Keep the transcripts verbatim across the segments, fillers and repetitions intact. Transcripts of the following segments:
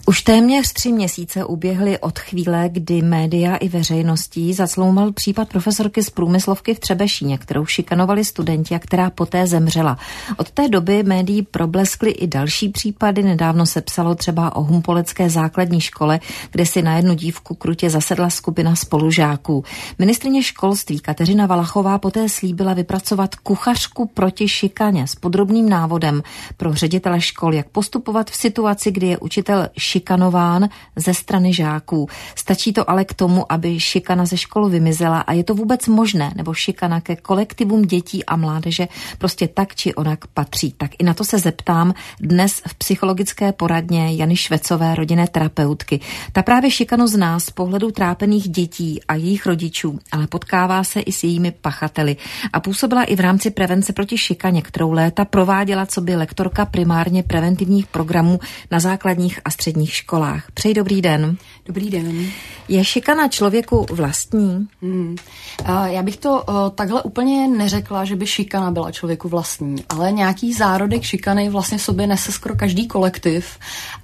Už téměř tři měsíce uběhly od chvíle, kdy média i veřejností zacloumal případ profesorky z průmyslovky v Třebešíně, kterou šikanovali studenti a která poté zemřela. Od té doby médií probleskly i další případy. Nedávno se psalo třeba o humpolecké základní škole, kde si na jednu dívku krutě zasedla skupina spolužáků. Ministryně školství Kateřina Valachová poté slíbila vypracovat kuchařku proti šikaně s podrobným návodem pro ředitele škol, jak postupovat v situaci, kdy je učitel šikanován ze strany žáků. Stačí to ale k tomu, aby šikana ze škol vymizela, a je to vůbec možné, nebo šikana ke kolektivům dětí a mládeže prostě tak či onak patří. Tak i na to se zeptám dnes v psychologické poradně Jany Švecové, rodinné terapeutky. Ta právě šikanu zná z pohledu trápených dětí a jejich rodičů, ale potkává se i s jejími pachateli a působila i v rámci prevence proti šikaně, kterou léta prováděla coby lektorka primárně preventivních programů na základních a středních školách. Přeji dobrý den. Dobrý den. Je šikana člověku vlastní? Hmm. Já bych to takhle úplně neřekla, že by šikana byla člověku vlastní, ale nějaký zárodek šikany vlastně v sobě nese skoro každý kolektiv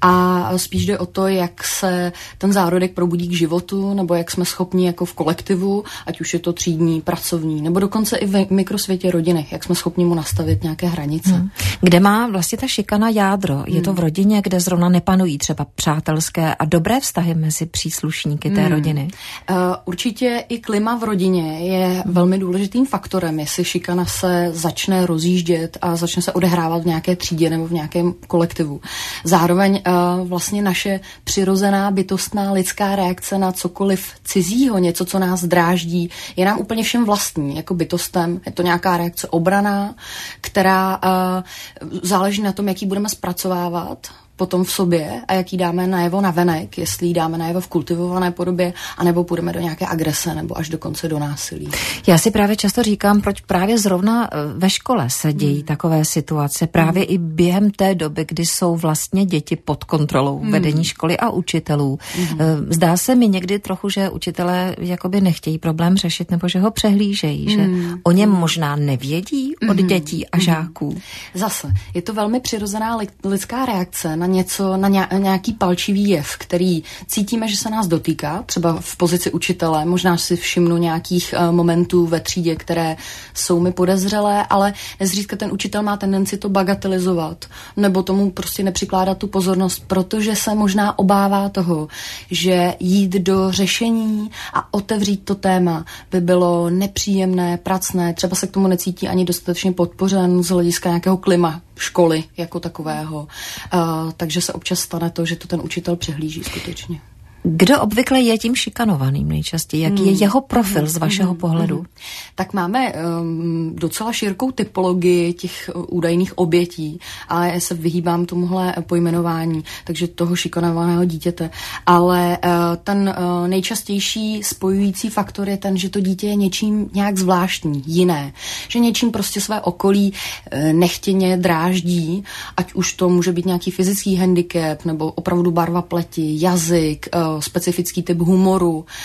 a spíš jde o to, jak se ten zárodek probudí k životu, nebo jak jsme schopni jako v kolektivu, ať už je to třídní, pracovní, nebo dokonce i v mikrosvětě rodiny, jak jsme schopni mu nastavit nějaké hranice. Hmm. Kde má vlastně ta šikana jádro? Je to v rodině, kde zrovna nepanují třeba přátelské a dobré vztahy mezi příslušníky té hmm. rodiny? Uh, určitě i klima v rodině je velmi důležitým faktorem, jestli šikana se začne rozjíždět a začne se odehrávat v nějaké třídě nebo v nějakém kolektivu. Zároveň uh, vlastně naše přirozená bytostná lidská reakce na cokoliv cizího, něco, co nás dráždí, je nám úplně všem vlastní, jako bytostem. Je to nějaká reakce obraná, která uh, záleží na tom, jaký budeme zpracovávat potom v sobě a jaký dáme najevo navenek, jestli ji dáme najevo v kultivované podobě, anebo půjdeme do nějaké agrese nebo až dokonce do násilí. Já si právě často říkám, proč právě zrovna ve škole se dějí hmm. takové situace, právě hmm. i během té doby, kdy jsou vlastně děti pod kontrolou hmm. vedení školy a učitelů. Hmm. Zdá se mi někdy trochu, že učitelé jakoby nechtějí problém řešit, nebo že ho přehlížejí, hmm. že o něm možná nevědí od hmm. dětí a žáků. Zase, je to velmi přirozená lidská reakce na něco, na nějaký palčivý jev, který cítíme, že se nás dotýká, třeba v pozici učitele, možná si všimnu nějakých uh, momentů ve třídě, které jsou mi podezřelé, ale nezřídka ten učitel má tendenci to bagatelizovat, nebo tomu prostě nepřikládat tu pozornost, protože se možná obává toho, že jít do řešení a otevřít to téma by bylo nepříjemné, pracné, třeba se k tomu necítí ani dostatečně podpořen z hlediska nějakého klima školy jako takového. Uh, takže se občas stane to, že to ten učitel přehlíží skutečně. Kdo obvykle je tím šikanovaným nejčastěji? Jaký hmm. je jeho profil z vašeho hmm. pohledu? Hmm. Tak máme um, docela širokou typologii těch uh, údajných obětí, ale já se vyhýbám tomuhle pojmenování, takže toho šikanovaného dítěte. Ale uh, ten uh, nejčastější spojující faktor je ten, že to dítě je něčím nějak zvláštní, jiné. Že něčím prostě své okolí uh, nechtěně dráždí, ať už to může být nějaký fyzický handicap, nebo opravdu barva pleti, jazyk, uh, specifický typ humoru, uh,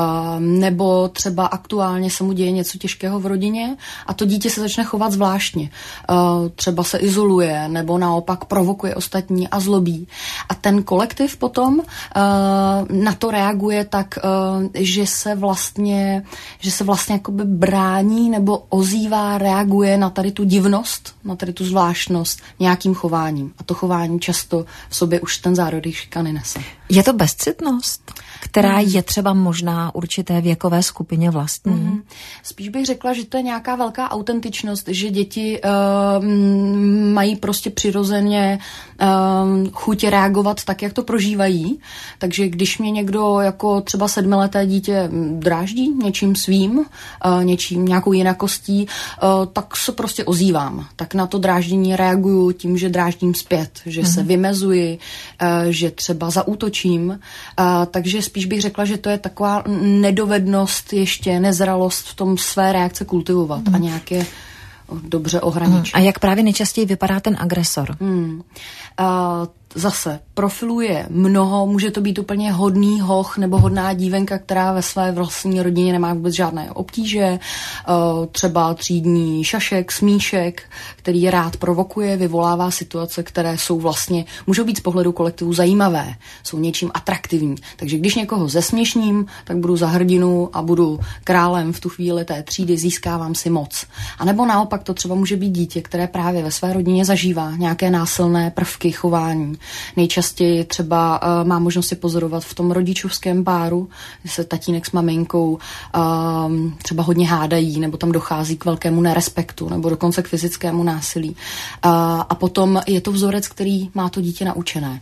nebo třeba aktuálně se mu děje něco těžkého v rodině a to dítě se začne chovat zvláštně. Uh, třeba se izoluje, nebo naopak provokuje ostatní a zlobí. A ten kolektiv potom uh, na to reaguje tak, uh, že se vlastně, že se vlastně jakoby brání nebo ozývá, reaguje na tady tu divnost, na tady tu zvláštnost nějakým chováním. A to chování často v sobě už ten zárodek šikany nese. Je to bezcitnost, která je třeba možná určité věkové skupině vlastní? Mm. Spíš bych řekla, že to je nějaká velká autentičnost, že děti uh, mají prostě přirozeně uh, chuť reagovat tak, jak to prožívají. Takže když mě někdo jako třeba sedmileté dítě dráždí něčím svým, uh, něčím, nějakou jinakostí, uh, tak se prostě ozývám. Tak na to dráždění reaguju tím, že dráždím zpět, že mm. se vymezuji, uh, že třeba zaútočím. Uh, takže spíš bych řekla, že to je taková nedovednost, ještě nezralost v tom své reakce kultivovat mm. a nějaké dobře ohraničit. Mm. A jak právě nejčastěji vypadá ten agresor? Mm. Uh, zase profiluje mnoho, může to být úplně hodný hoch nebo hodná dívenka, která ve své vlastní rodině nemá vůbec žádné obtíže, třeba třídní šašek, smíšek, který rád provokuje, vyvolává situace, které jsou vlastně, můžou být z pohledu kolektivu zajímavé, jsou něčím atraktivní. Takže když někoho zesměšním, tak budu za hrdinu a budu králem v tu chvíli té třídy, získávám si moc. A nebo naopak to třeba může být dítě, které právě ve své rodině zažívá nějaké násilné prvky chování. Nejčastěji třeba uh, má možnost si pozorovat v tom rodičovském páru, že se tatínek s maminkou uh, třeba hodně hádají, nebo tam dochází k velkému nerespektu, nebo dokonce k fyzickému násilí. Uh, a potom je to vzorec, který má to dítě naučené.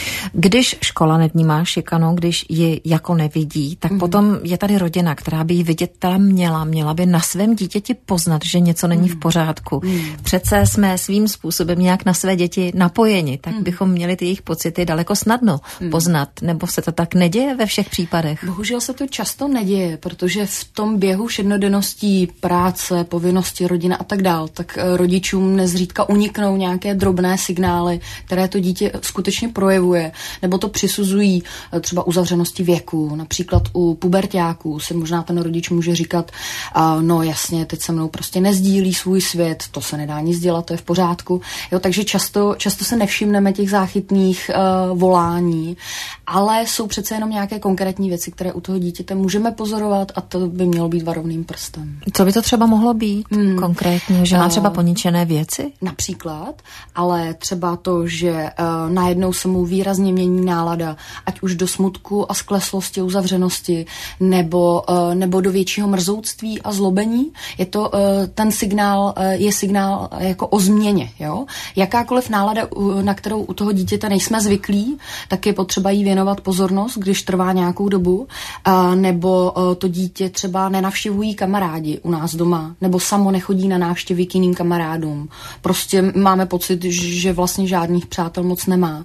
Když škola nevnímá šikanu, když ji jako nevidí, tak mm. potom je tady rodina, která by ji vidět tam měla, měla by na svém dítěti poznat, že něco není mm. v pořádku. Mm. Přece jsme svým způsobem nějak na své děti napojeni, tak mm. bychom měli ty jejich pocity daleko snadno mm. poznat, nebo se to tak neděje ve všech případech? Bohužel se to často neděje, protože v tom běhu všednodenností práce, povinnosti, rodina a tak dál, tak rodičům nezřídka uniknou nějaké drobné signály, které to dítě skutečně projevuje, nebo to přisuzují třeba uzavřenosti věku. Například u puberťáků se možná ten rodič může říkat, uh, no jasně, teď se mnou prostě nezdílí svůj svět, to se nedá nic dělat, to je v pořádku. Jo, takže často, často se nevšimneme těch záchytných uh, volání, ale jsou přece jenom nějaké konkrétní věci, které u toho dítěte můžeme pozorovat a to by mělo být varovným prstem. Co by to třeba mohlo být hmm. konkrétně? Že má třeba poničené věci? Například, ale třeba to, že uh, najednou se mu výrazně mění nálada, ať už do smutku a skleslosti, uzavřenosti, nebo, uh, nebo do většího mrzouctví a zlobení. Je to uh, ten signál, uh, je signál jako o změně. Jo? Jakákoliv nálada, uh, na kterou u toho dítěte nejsme zvyklí, tak je potřeba jí věnovat pozornost, když trvá nějakou dobu, uh, nebo uh, to dítě třeba nenavštěvují kamarádi u nás doma, nebo samo nechodí na návštěvy k jiným kamarádům. Prostě máme pocit, že vlastně žádných přátel moc nemá.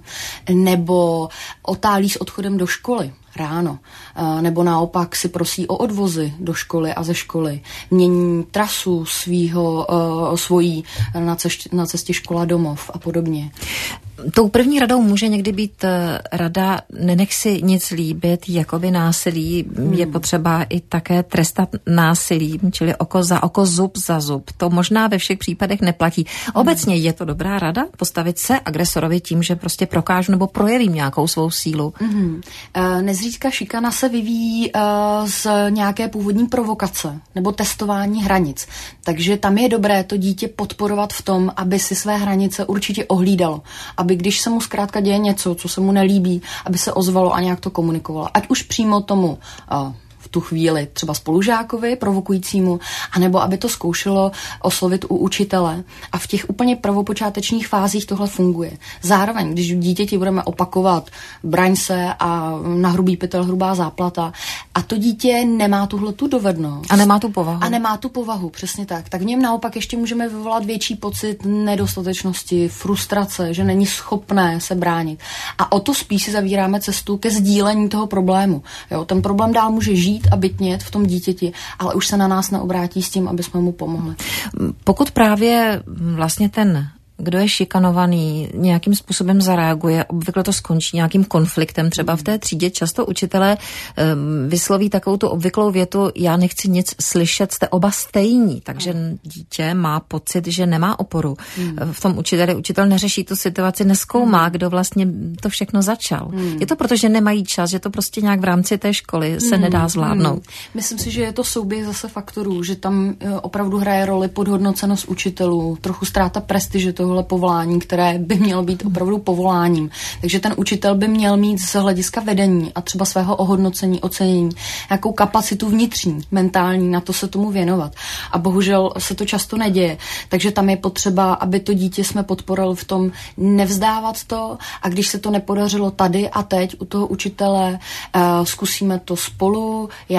Nebo otálí s odchodem do školy ráno, nebo naopak si prosí o odvozy do školy a ze školy. Mění trasu svýho, svojí na cestě, na cestě škola domov a podobně. Tou první radou může někdy být rada nenech si nic líbit, jakoby násilí. Hmm. Je potřeba i také trestat násilím, čili oko za oko, zub za zub. To možná ve všech případech neplatí. Obecně je to dobrá rada postavit se agresorovi tím, že prostě prokážu nebo projevím nějakou svou sílu. Hmm. E, nezřídka šikana se vyvíjí e, z nějaké původní provokace nebo testování hranic. Takže tam je dobré to dítě podporovat v tom, aby si své hranice určitě ohlídalo. Aby když se mu zkrátka děje něco, co se mu nelíbí, aby se ozvalo a nějak to komunikovalo. Ať už přímo tomu uh, v tu chvíli třeba spolužákovi, provokujícímu, anebo aby to zkoušelo oslovit u učitele. A v těch úplně prvopočátečních fázích tohle funguje. Zároveň, když dítěti budeme opakovat braň se a na hrubý pytel hrubá záplata a to dítě nemá tuhle tu dovednost. A nemá tu povahu. A nemá tu povahu, přesně tak. Tak v něm naopak ještě můžeme vyvolat větší pocit nedostatečnosti, frustrace, že není schopné se bránit. A o to spíš si zavíráme cestu ke sdílení toho problému. Jo, ten problém dál může žít a bytnět v tom dítěti, ale už se na nás neobrátí s tím, aby jsme mu pomohli. Pokud právě vlastně ten, kdo je šikanovaný, nějakým způsobem zareaguje, obvykle to skončí nějakým konfliktem. Třeba v té třídě často učitelé um, vysloví takovou tu obvyklou větu, já nechci nic slyšet, jste oba stejní. Takže dítě má pocit, že nemá oporu. Hmm. V tom učiteli učitel neřeší tu situaci, nezkoumá, kdo vlastně to všechno začal. Hmm. Je to proto, že nemají čas, že to prostě nějak v rámci té školy se hmm. nedá zvládnout. Hmm. Myslím si, že je to souběh zase faktorů, že tam opravdu hraje roli podhodnocenost učitelů, trochu ztráta prestiže tohle povolání, které by mělo být opravdu povoláním. Takže ten učitel by měl mít z hlediska vedení a třeba svého ohodnocení, ocenění, nějakou kapacitu vnitřní, mentální, na to se tomu věnovat. A bohužel se to často neděje. Takže tam je potřeba, aby to dítě jsme podporovali v tom nevzdávat to a když se to nepodařilo tady a teď u toho učitele, uh, zkusíme to spolu, já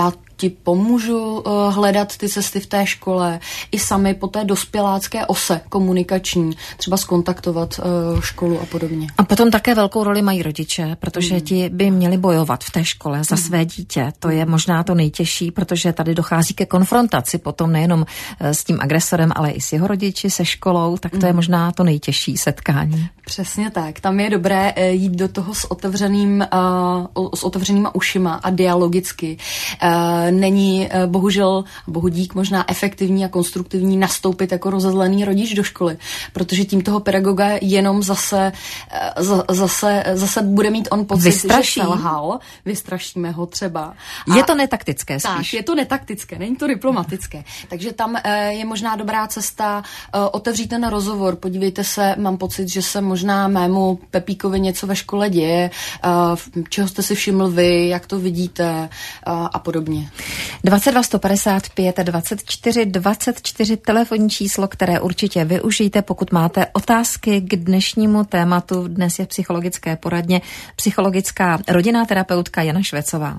ti pomůžu hledat ty cesty v té škole i sami po té dospělácké ose komunikační, třeba skontaktovat školu a podobně. A potom také velkou roli mají rodiče, protože ti by měli bojovat v té škole za své dítě. To je možná to nejtěžší, protože tady dochází ke konfrontaci potom nejenom s tím agresorem, ale i s jeho rodiči, se školou, tak to je možná to nejtěžší setkání. Přesně tak. Tam je dobré jít do toho s otevřeným, uh, s otevřenýma ušima a dialogicky. Uh, není uh, bohužel, bohu dík, možná efektivní a konstruktivní nastoupit jako rozezlený rodič do školy, protože tím toho pedagoga jenom zase, uh, za, zase, zase bude mít on pocit, Vystraší. že selhal. Vystrašíme ho třeba. A je to netaktické spíš. Tak, je to netaktické, není to diplomatické. Takže tam uh, je možná dobrá cesta uh, otevřít ten rozhovor. Podívejte se, mám pocit, že se možná mému Pepíkovi něco ve škole děje, uh, čeho jste si všiml vy, jak to vidíte uh, a podobně. dvacet dva sto padesát pět dvacet čtyři dvacet čtyři telefonní číslo, které určitě využijte, pokud máte otázky k dnešnímu tématu. Dnes je v psychologické poradně psychologická rodinná terapeutka Jana Švecová.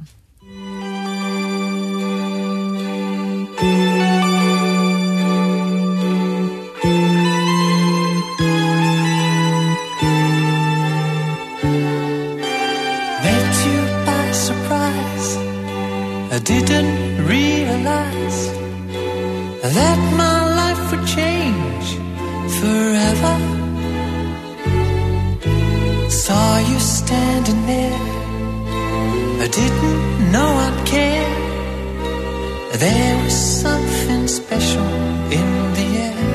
I didn't realize that my life would change forever. Saw you standing there, I didn't know I'd care. There was something special in the air.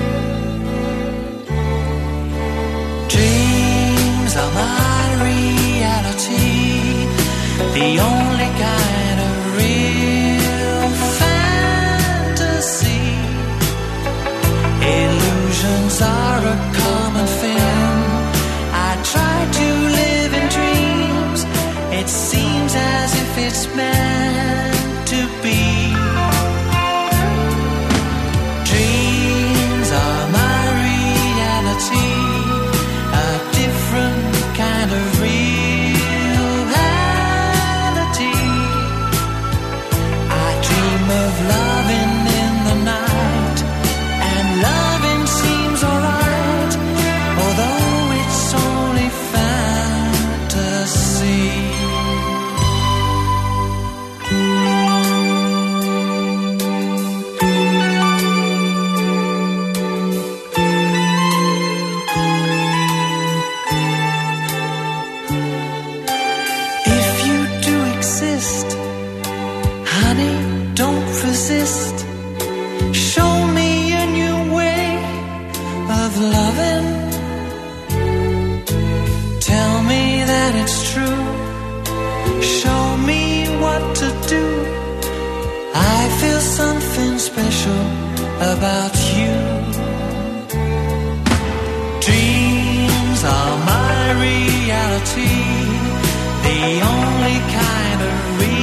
Dreams are my reality, the only kind of real fantasy. Illusions are a common thing. I try to live in dreams. It seems as if it's meant to be. Dreams are my reality, a different kind of reality. Of loving in the night, and loving seems alright, although it's only fantasy. If you do exist, honey, don't resist. Show me a new way of loving. Tell me that it's true. Show me what to do. I feel something special about you. Dreams are my reality, the only kind of reality.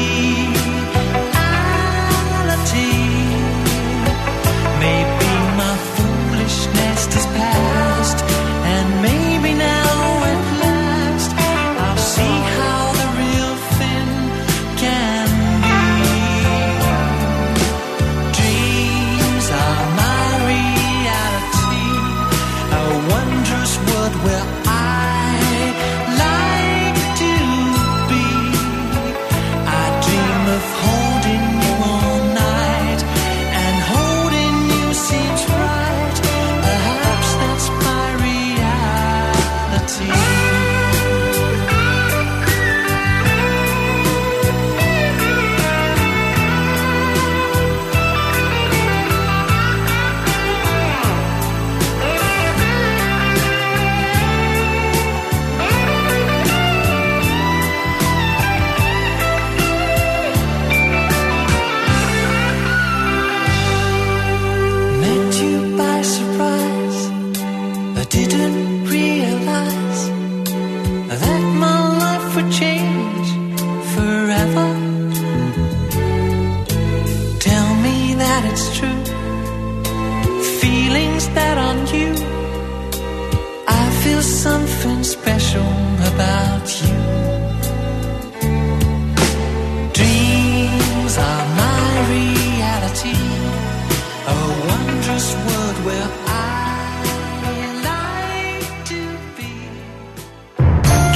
Maybe my foolishness is past, and maybe now at last I'll see how the real thing can be. Dreams are my reality, a wondrous world where I like to be.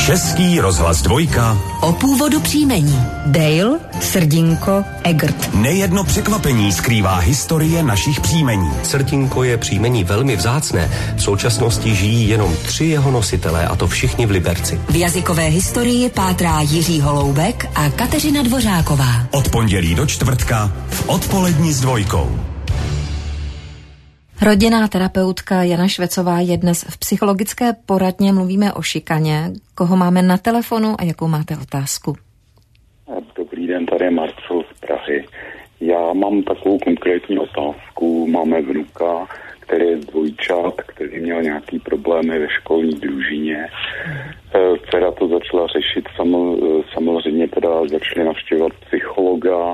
Český rozhlas dvojka. O původu příjmení. Dale, Srdinko, Egert. Nejedno překvapení skrývá historie našich příjmení. Srdinko je příjmení velmi vzácné. V současnosti žijí jenom tři jeho nositelé, a to všichni v Liberci. V jazykové historii pátrá Jiří Holoubek a Kateřina Dvořáková. Od pondělí do čtvrtka v Odpoledni s dvojkou. Rodinná terapeutka Jana Švecová je dnes v psychologické poradně. Mluvíme o šikaně. Koho máme na telefonu a jakou máte otázku? Dobrý den, tady je Marcel z Prahy. Já mám takovou konkrétní otázku. Máme vnuka, který je dvojčat, který měl nějaký problémy ve školní družině. Dcera to začala řešit, samozřejmě teda začali navštěvovat psychologa,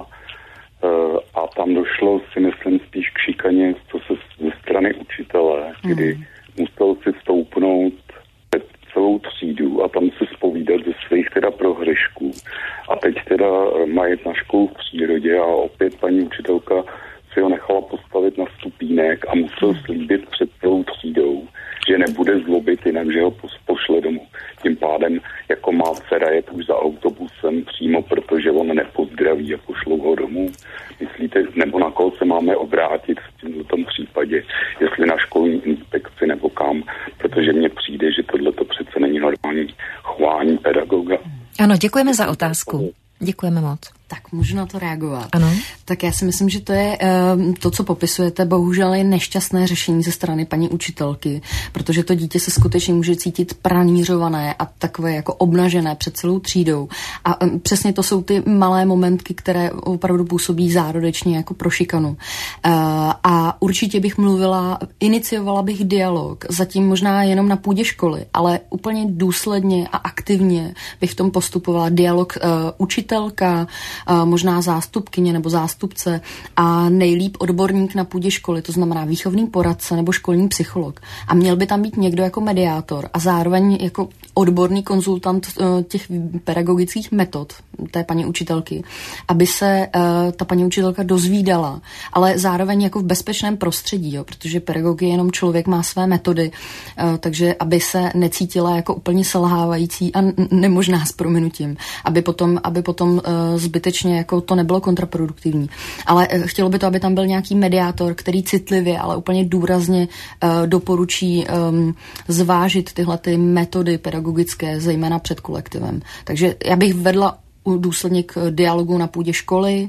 a tam došlo, si myslím, spíš k šikaně, co se ze strany učitele, kdy mm. musel si stoupnout před celou třídu a tam se zpovídat ze svých teda prohřešků. A teď teda má jet na školu v přírodě a opět paní učitelka si ho nechala postavit na stupínek a musel slíbit před celou třídou, že nebude zlobit jinak, že ho pošle domů. Tím pádem, jako má dcera jet už za autobusem přímo, protože on nepozdraví a pošlou ho domů. Myslíte, nebo na koho se máme obrátit v tomto případě, jestli na školní inspekci nebo kam, protože mně přijde, že tohleto přece není normální chování pedagoga. Ano, děkujeme za otázku. Děkujeme moc. Tak můžu na to reagovat. Ano. Tak já si myslím, že to je um, to, co popisujete, bohužel je nešťastné řešení ze strany paní učitelky, protože to dítě se skutečně může cítit pranířované a takové jako obnažené před celou třídou. A um, přesně to jsou ty malé momentky, které opravdu působí zárodečně jako pro šikanu. Uh, a určitě bych mluvila, iniciovala bych dialog, zatím možná jenom na půdě školy, ale úplně důsledně a aktivně bych v tom postupovala dialog uh, učitelka, možná zástupkyně nebo zástupce a nejlíp odborník na půdě školy, to znamená výchovný poradce nebo školní psycholog. A měl by tam být někdo jako mediátor a zároveň jako odborný konzultant těch pedagogických metod té paní učitelky, aby se ta paní učitelka dozvídala, ale zároveň jako v bezpečném prostředí, jo, protože pedagog je jenom člověk, má své metody, takže aby se necítila jako úplně selhávající a nemožná s prominutím, aby potom, aby potom zbytečně jako to nebylo kontraproduktivní. Ale chtělo by to, aby tam byl nějaký mediátor, který citlivě, ale úplně důrazně uh, doporučí um, zvážit tyhle ty metody pedagogické, zejména před kolektivem. Takže já bych vedla důsledně k dialogu na půdě školy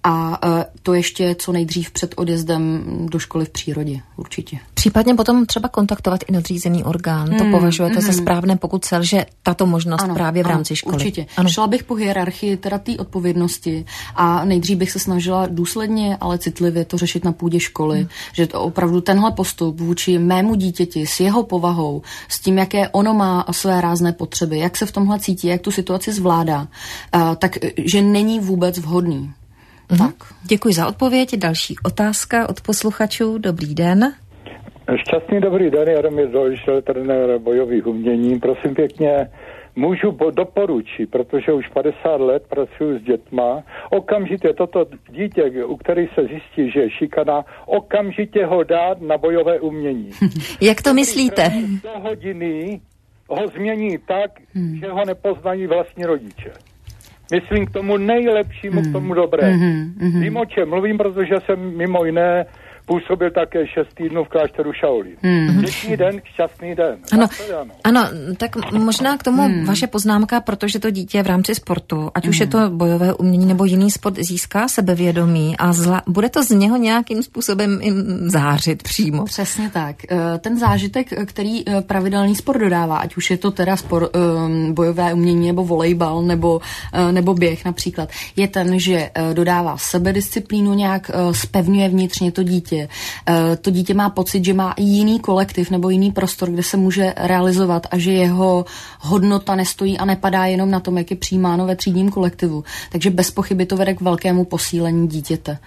a to ještě co nejdřív před odjezdem do školy v přírodě, určitě. Případně potom třeba kontaktovat i nadřízený orgán. Hmm, to považujete hmm. za správné, pokud selže tato možnost ano, právě v rámci ano, školy? Určitě. Ano. Šla bych po hierarchii teda té odpovědnosti a nejdřív bych se snažila důsledně, ale citlivě to řešit na půdě školy, hmm. že to opravdu tenhle postup vůči mému dítěti s jeho povahou, s tím, jaké ono má své rázné potřeby, jak se v tomhle cítí, jak tu situaci zvládá, tak že není vůbec vhodný. Mm-hmm. Tak. Děkuji za odpověď. Další otázka od posluchačů. Dobrý den. Šťastný dobrý den, Jaromír Dolšel, trenér bojových umění. Prosím pěkně, můžu doporučit, protože už padesát let pracuji s dětma, okamžitě toto dítě, u kterých se zjistí, že je šikana, okamžitě ho dát na bojové umění. Jak to myslíte? Do hodiny ho změní tak, hmm. že ho nepoznají vlastní rodiče. Myslím k tomu nejlepšímu, hmm. k tomu dobré. Mm-hmm, mm-hmm. Vím, o čem mluvím, protože jsem mimo jiné působil také šest týdnů v klášteru Shaolin. Hmm. Štěstný den, šťastný den. Ano, ano, tak možná k tomu hmm. vaše poznámka, protože to dítě v rámci sportu, ať hmm. už je to bojové umění nebo jiný sport, získá sebevědomí a zla, bude to z něho nějakým způsobem zářit přímo. Přesně tak. Ten zážitek, který pravidelný sport dodává, ať už je to teda sport, bojové umění nebo volejbal nebo, nebo běh například, je ten, že dodává sebedisciplínu, nějak zpevňuje vnitřně to dítě. To dítě má pocit, že má jiný kolektiv nebo jiný prostor, kde se může realizovat a že jeho hodnota nestojí a nepadá jenom na tom, jak je přijímáno ve třídním kolektivu. Takže bez pochyby to vede k velkému posílení dítěte.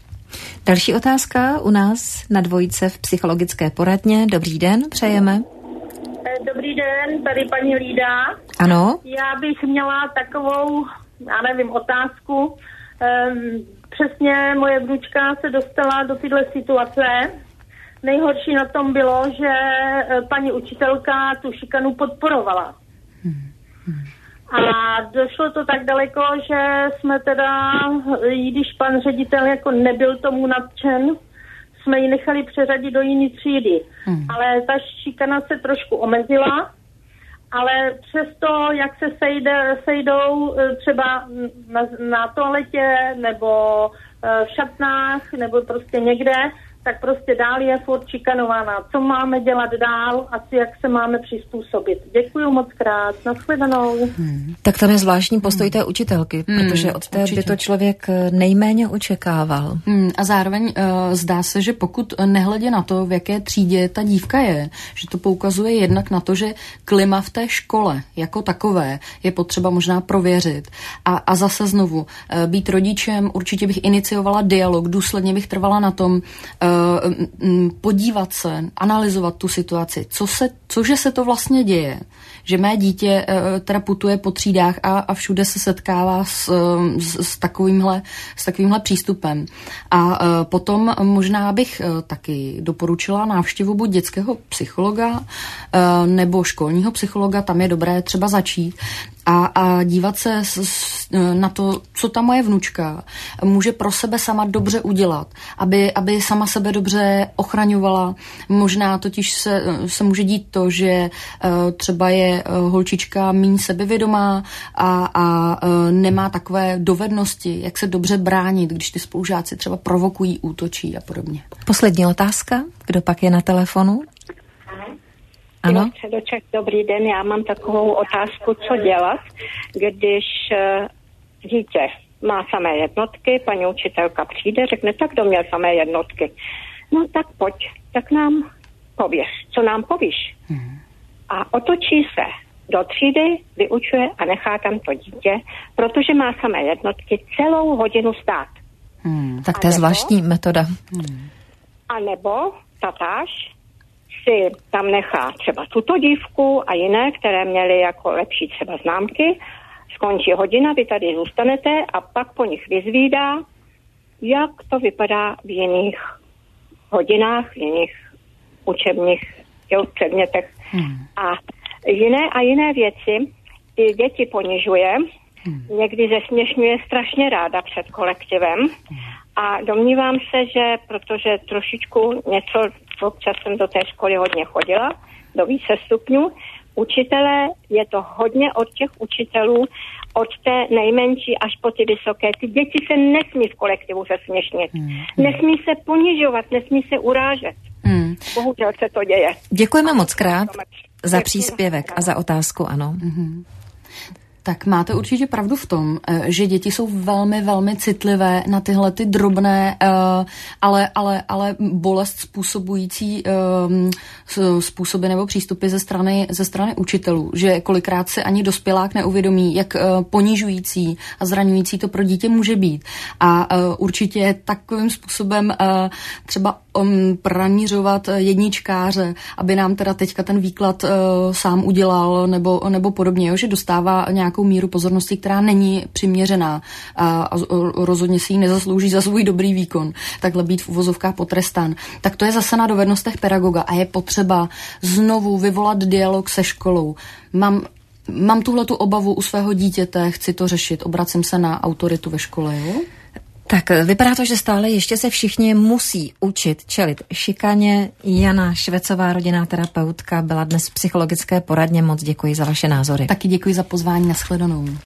Další otázka u nás na dvojce v psychologické poradně. Dobrý den, přejeme. Dobrý den, tady paní Lída. Ano. Já bych měla takovou, já nevím, otázku. Um, Přesně moje vnučka se dostala do téhle situace. Nejhorší na tom bylo, že paní učitelka tu šikanu podporovala. A došlo to tak daleko, že jsme teda, i když pan ředitel jako nebyl tomu nadšen, jsme ji nechali přeřadit do jiné třídy. Hmm. Ale ta šikana se trošku omezila, ale přesto, jak se sejde, sejdou třeba na, na toaletě nebo v šatnách nebo prostě někde, tak prostě dál je furt šikanovaná. Co máme dělat dál, asi jak se máme přizpůsobit. Děkuju moc krát, nashledanou. Hmm. Tak tam je zvláštní postoj té učitelky, hmm, protože od té určitě by to člověk nejméně očekával. Hmm, a zároveň uh, zdá se, že pokud nehledě na to, v jaké třídě ta dívka je, že to poukazuje jednak na to, že klima v té škole jako takové je potřeba možná prověřit. A, a zase znovu, uh, být rodičem, určitě bych iniciovala dialog, důsledně bych trvala na tom, uh, podívat se, analyzovat tu situaci, co se, cože se to vlastně děje, že mé dítě teda putuje po třídách a, a všude se setkává s, s, s, takovýmhle, s takovýmhle přístupem. A potom možná bych taky doporučila návštěvu buď dětského psychologa nebo školního psychologa, tam je dobré třeba začít a, a dívat se s, s, na to, co ta moje vnučka může pro sebe sama dobře udělat, aby, aby sama sebe dobře ochraňovala. Možná totiž se, se může dít to, že uh, třeba je uh, holčička méně sebevědomá a, a uh, nemá takové dovednosti, jak se dobře bránit, když ty spolužáci třeba provokují, útočí a podobně. Poslední otázka. Kdo pak je na telefonu? Ano. Předoček, dobrý den, já mám takovou otázku, co dělat, když uh, dítě má samé jednotky, paní učitelka přijde, řekne, tak kdo měl samé jednotky. No tak pojď, tak nám pověz, co nám povíš. Hmm. A otočí se do třídy, vyučuje a nechá tam to dítě, protože má samé jednotky celou hodinu stát. Hmm. Tak to je zvláštní metoda. Hmm. A nebo tatáž si tam nechá třeba tuto dívku a jiné, které měly jako lepší třeba známky, skončí hodina, vy tady zůstanete a pak po nich vyzvídá, jak to vypadá v jiných hodinách, v jiných učebních jo, předmětech. Hmm. A jiné a jiné věci ty děti ponižuje, hmm. někdy zesměšňuje strašně ráda před kolektivem hmm. a domnívám se, že protože trošičku něco, občas jsem do té školy hodně chodila, do více stupňů, učitelé, je to hodně od těch učitelů, od té nejmenší až po ty vysoké. Ty děti se nesmí v kolektivu zesměšnit. Hmm. Nesmí se ponižovat, nesmí se urážet. Hmm. Bohužel se to děje. Děkujeme moc krát za příspěvek a za otázku, ano. Hmm. Tak máte určitě pravdu v tom, že děti jsou velmi, velmi citlivé na tyhle ty drobné, ale, ale, ale bolest způsobující způsoby nebo přístupy ze strany, ze strany učitelů, že kolikrát se ani dospělák neuvědomí, jak ponižující a zraňující to pro dítě může být. A určitě takovým způsobem třeba pranířovat jedničkáře, aby nám teda teďka ten výklad sám udělal nebo, nebo podobně, jo, že dostává nějakou míru pozornosti, která není přiměřená a, a rozhodně si ji nezaslouží za svůj dobrý výkon, takhle být v uvozovkách potrestán. Tak to je zase na dovednostech pedagoga a je potřeba znovu vyvolat dialog se školou. Mám Mám tuhletu obavu u svého dítěte, chci to řešit, obracím se na autoritu ve škole, jo? Tak vypadá to, že stále ještě se všichni musí učit čelit šikaně. Jana Švecová, rodinná terapeutka, byla dnes v psychologické poradně. Moc děkuji za vaše názory. Taky děkuji za pozvání, nashledanou.